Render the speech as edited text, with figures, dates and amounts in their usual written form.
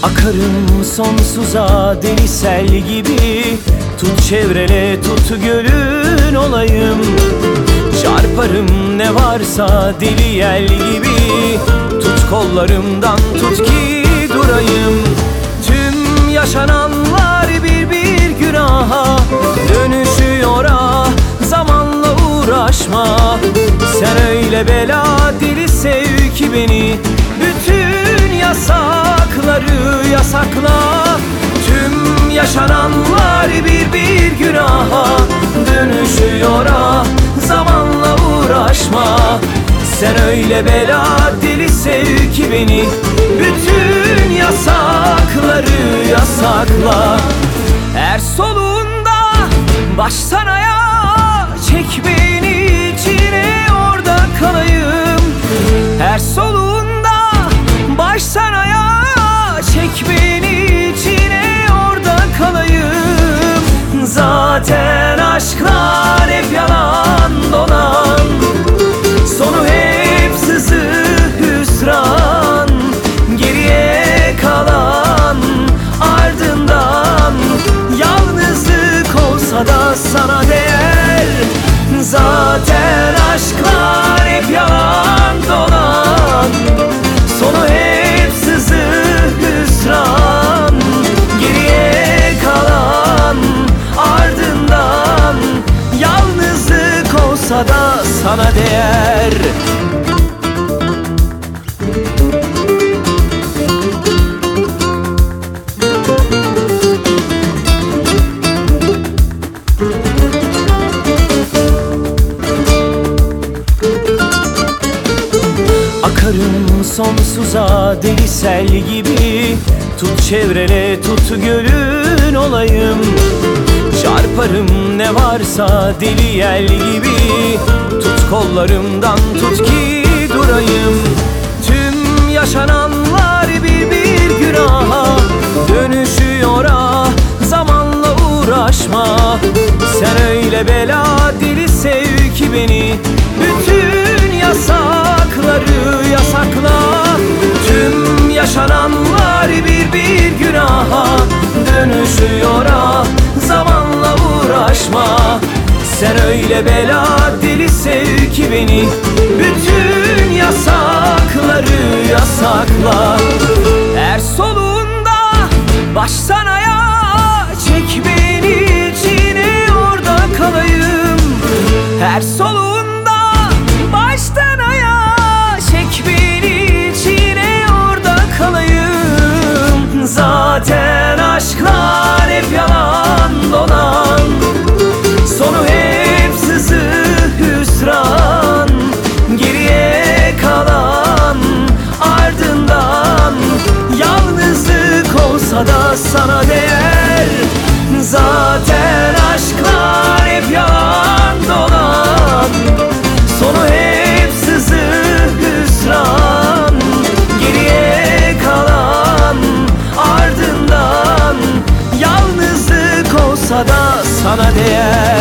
Akarım sonsuza deli sel gibi. Tut çevrele, tut gölün olayım. Çarparım ne varsa deli yel gibi. Tut kollarımdan, tut ki durayım. Tüm yaşananlar bir bir günaha dönüşüyor ah, zamanla uğraşma. Sen öyle bela deli sev ki beni, bütün yasakları yasakla. Tüm yaşananlar bir bir günaha dönüşüyor ah, zamanla uğraşma. Sen öyle bela deli sev ki beni, bütün yasakları yasakla. Her soluğunda baştan ayağa çek beni içine, orada kalayım. Her soluğunda baştan ayağa çek beni içine, orada kalayım. Zaten aşklar hep yalan dolan, sonu hep sızı hüsran. Geriye kalan ardından yalnızlık olsa da sana değer. Zaten aşklar hep yalan dolan, sonu hep sızı hüsran. Geriye kalan ardından yalnızlık olsa da sana değer. Akarım sonsuza deli sel gibi. Tut çevrele, tut gölün olayım. Çarparım ne varsa deli yel gibi. Tut kollarımdan, tut ki durayım. Tüm yaşananlar bir bir günaha dönüşüyor ah, zamanla uğraşma. Sen öyle bela deli sev ki beni, bütün yasakları yasakla. Tüm yaşananlar bir bir günaha dönüşüyor ah, zamanla uğraşma. Sen öyle bela deli sev ki beni, bütün yasakları yasakla. Her soluğunda baştan ayağa çek beni içine, orada kalayım. Her soluğunda baştan ayağa çek beni içine, orada kalayım. Zaten aşklar hep yalan dolan, sonu hep sızı hüsran. Geriye kalan ardından yalnızlık olsa da sana değer. Zaten aşklar hep yalan dolan, sonu hep sızı hüsran. Geriye kalan ardından yalnızlık olsa da sana değer.